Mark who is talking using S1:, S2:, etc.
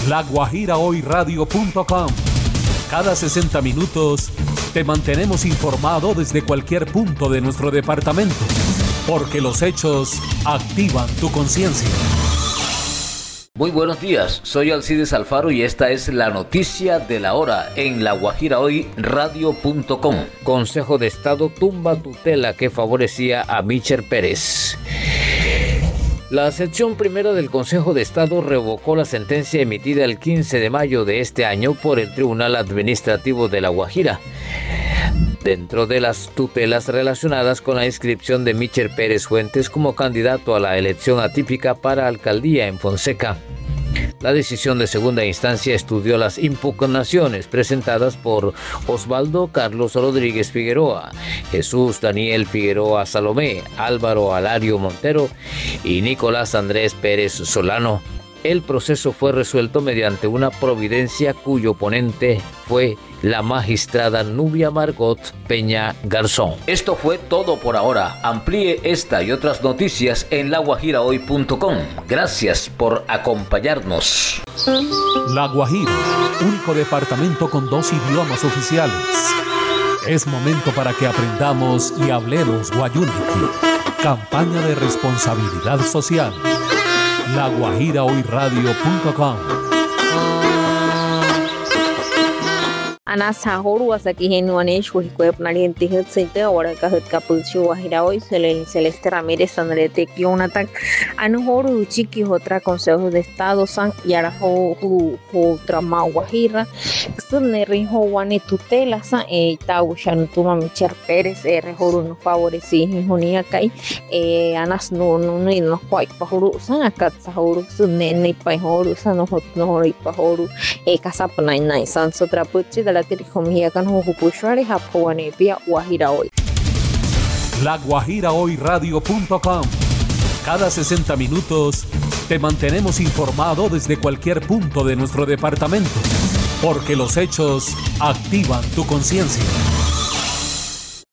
S1: laguajirahoyradio.com. Cada 60 minutos te mantenemos informado desde cualquier punto de nuestro departamento, porque los hechos activan tu conciencia.
S2: Muy buenos días, soy Alcides Alfaro y esta es la noticia de la hora en laguajirahoyradio.com. Consejo de Estado tumba tutela que favorecía a Micher Pérez. La sección primera del Consejo de Estado revocó la sentencia emitida el 15 de mayo de este año por el Tribunal Administrativo de La Guajira, dentro de las tutelas relacionadas con la inscripción de Micher Pérez Fuentes como candidato a la elección atípica para alcaldía en Fonseca. La decisión de segunda instancia estudió las impugnaciones presentadas por Osvaldo Carlos Rodríguez Figueroa, Jesús Daniel Figueroa Salomé, Álvaro Alario Montero y Nicolás Andrés Pérez Solano. El proceso fue resuelto mediante una providencia cuyo ponente fue la magistrada Nubia Margot Peña Garzón. Esto fue todo por ahora. Amplíe esta y otras noticias en laguajirahoy.com. Gracias por acompañarnos.
S1: La Guajira, único departamento con 2 idiomas oficiales. Es momento para que aprendamos y hablemos guayúniqui. Campaña de responsabilidad social. laguajirahoyradio.com.
S3: Anas Sahoru hasta aquí en Nuanesh, Huicuep, Naliente, Hetsente, ahora Capucho, Guajira hoy, Celeste Ramírez, Andrete, Kionatan, Anuhoru, Chiqui, otra Consejo de Estado, San Yarajo, Trama, Guajira, Sunerijo, Juane, Tutela, San, Tau, Shanutuma, Micher Pérez, Rejoru, no favoreci, Junia Kai, Anas no, no, Quai, Pajoru, San, Akat, Sahoru, Sunene, Pajoru, San, no, Pajoru, Casapana, San, Sotrapuchi, de la
S1: laguajirahoyradio.com. Cada 60 minutos te mantenemos informado desde cualquier punto de nuestro departamento, porque los hechos activan tu conciencia.